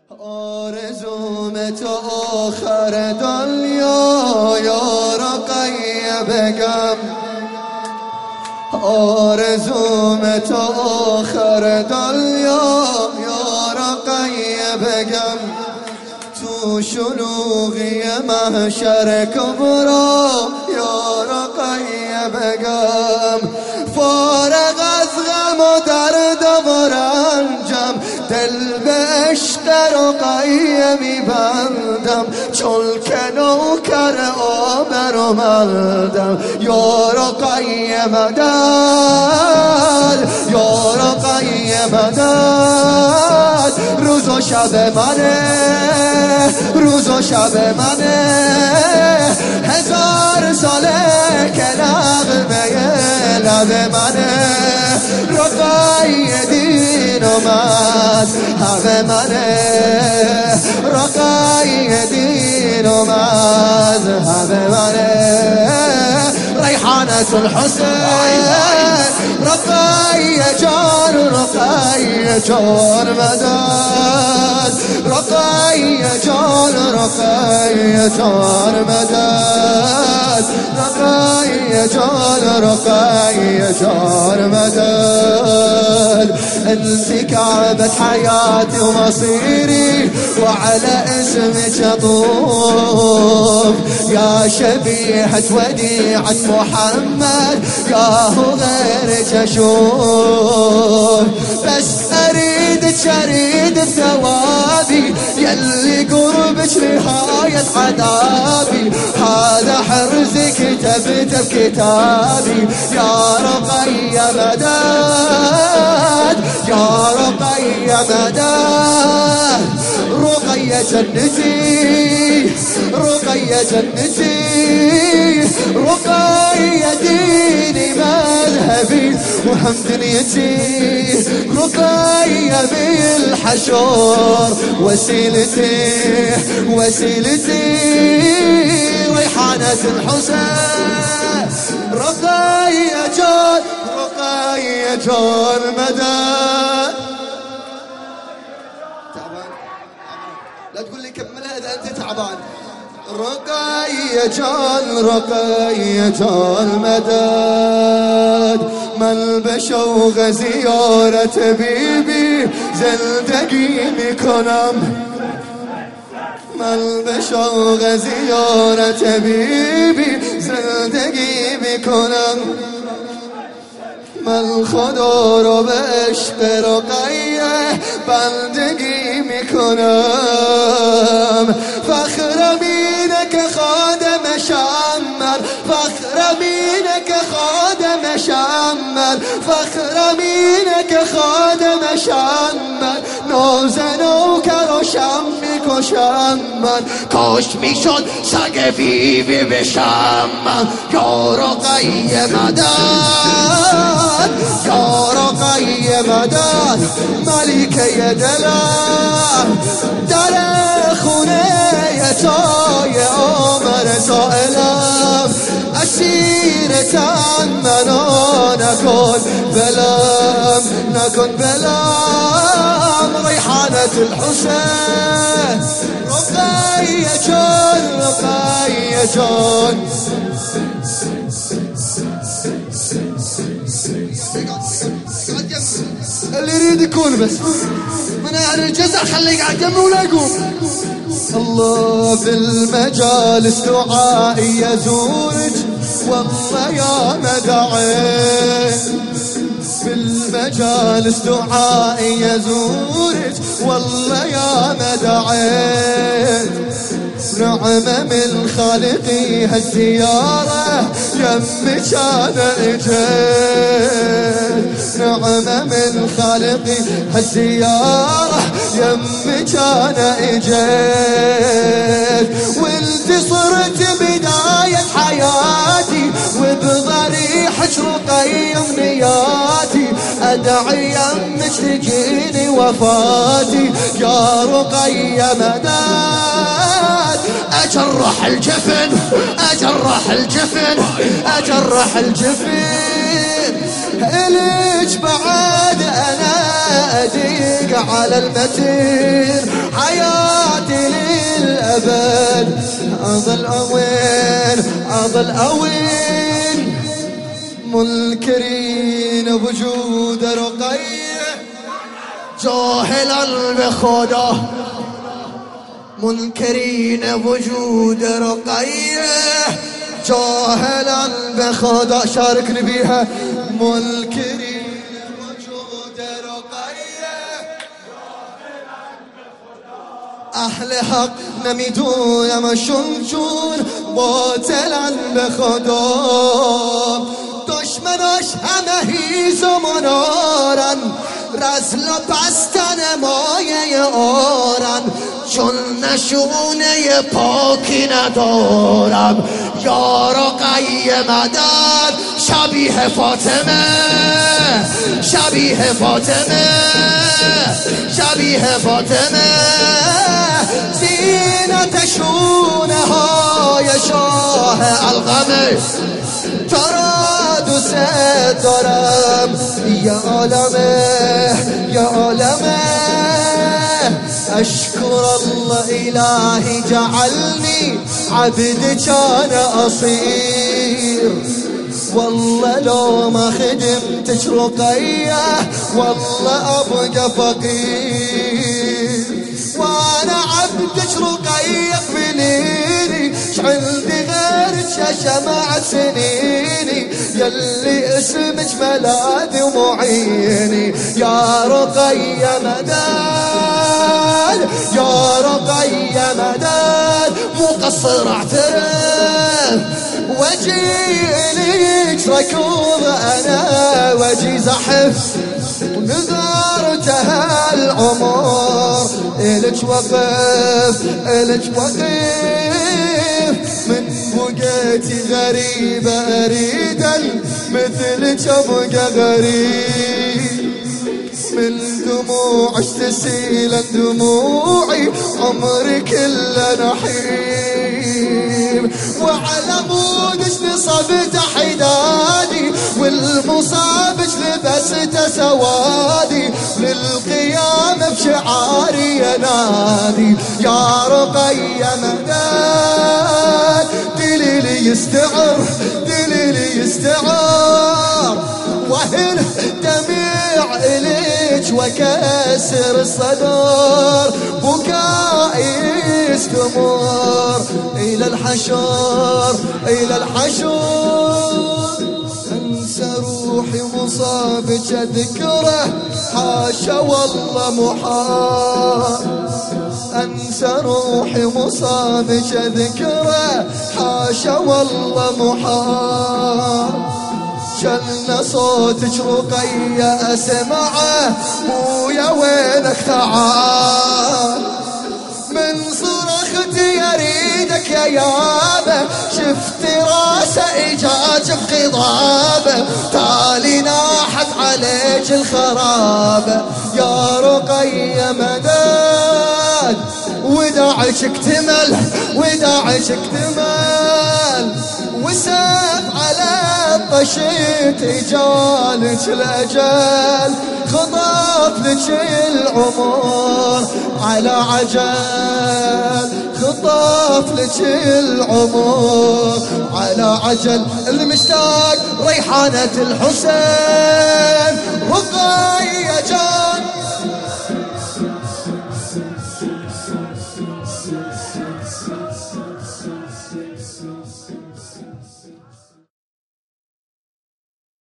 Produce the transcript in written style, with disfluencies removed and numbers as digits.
آرزوم تو آخر دنیا یا رقیه بگم، آرزوم تو آخر دنیا یا رقیه بگم، تو شلوغی محشر کبرا یا رقیه بگم، فارغ از غم و درد و رنجم دل به عشق رقیه میبندم، چون که نوکر آبرومندم. یا رقیه مدد، یا رقیه مدد، روز و شب منه، روز و شب منه، هزار ساله که نغمه لب منه، رقیه دین و مذهب منه، رقیه دین و مذهب منه، ریحانة الحسین رقیه جان، رقیه جان مدد، رقیه جان، رقیه جان مدد، رقیه جان، رقیه جان مدد. انت كعبة حياتي ومصيري وعلى اسمك اطوف، يا شبيحة وديعة محمد يا هو غيرك اشوف، بس اريد بثوابي يلي قربك نهاية عذابي، هذا حرزي كتبته بكتابي، يا رقية مدد، يا رقية مدد، رقية جنتي، رقية جنتي، رقية ديني مذهبي وهم دنيتي، رقية بالحشور وسيلتي، وسيلتي ريحانة الحسين، رقية جان، رقية جان مدد. تعبان؟ لا تقول لي كملها إذا أنت تعبان. رقية جان، رقية جان مدد، من بشوق زیارت بیبی زندگی میکنم، من به شوق زیارت بیبی زندگی میکنم، من خدا رو به عشق رقیه بندگی میکنم، فخرم اینه که خادمشم من، فخرم اینه که خادمشم من، فخرم اینه که خادمشم من، ناز نوکرشم میکشم من، کاش میشد سگ بیبی بشم من، یا رقیه مدد، یا رقیه مدد، ملیکه دلم در خونه تای عمر سائلم، اسیر تن منو نکن بلم، نکن بلم، ریحانة الحسین رقیه جان، رقیه جان. اللي يريد يكون بس من اهل الجزع خليه يقعد جنبه ولا يقوم. الله بالمجالس دعائي يزورك والله يا مدعي، بالمجالس دعائي يزورك والله يا مدعي، نعمة من خالقي هالزيارة يمك أنا إجيت، نعمة من خالقي هالزيارة يمك أنا إجيت، وانت صرت بداية حياتي وبضريحك رقي أمنياتي، أدعي يمك تجيني وفاتي، يا رقية مدد، أجرح الجفن، أجرح الجفن، أجرح الجفن، إليك بعد أنا أديق على المتين، أظل أوين منكرين بوجود رقية جاهلا بخدا منكرين بوجود رقية جاهلا بخدا شاركني بيها منكرين بوجود رقية أهل حق نمیدونم شنجون باطلا بخدا دشمناش همه هیز و منارن رزل و بستن مایه آرن چون نشونه پاکی ندارم یا رقی مدد شبیه فاطمه زینت شونه های شاه القمر ترا دوست دارم یا عالمه اشکر الله الهی جعلني عبد كان اصير والله لو ما خدمتك رقية والله ابقى فقير وانا عبدك رقية بنيني عندي غيرك يا شمع سنيني يلي اسمك ملاذي ومعيني يا رقية مدد يا رقية مدد مو قصر اعترف وجيلك ركوض انا وجي زحف ونذرته العمر الك وقف من بقيتي غريبة اريد مثلك ابقى غريب من دموعك تسيل دموعي عمري كله نحيب وعلى مودك نصبت حدادي والمصابك لبست سوادي للقيامة بشعاري ينادي يا رقية مدد دليلي يستعر وهل دمع إليك وكسر الصدر بكائي يستمر إلى الحشر أنسى روحي مصابك ذكره حاشا والله محال أنسى روحي مصابك ذكره حاشا والله محال شلنا صوتك رقية أسمعه بويا وينك تعال من صرختي يريدك يا يابا شفت راسه إجاج بخضابه تالي ناحت عليك الخرابة يا رقية مدد وداعك اكتمل وساب على الطشيت جالك الأجل خطف لك العمر على عجل خطف لك العمر على عجل المشتاق ريحانة الحسين رقية جان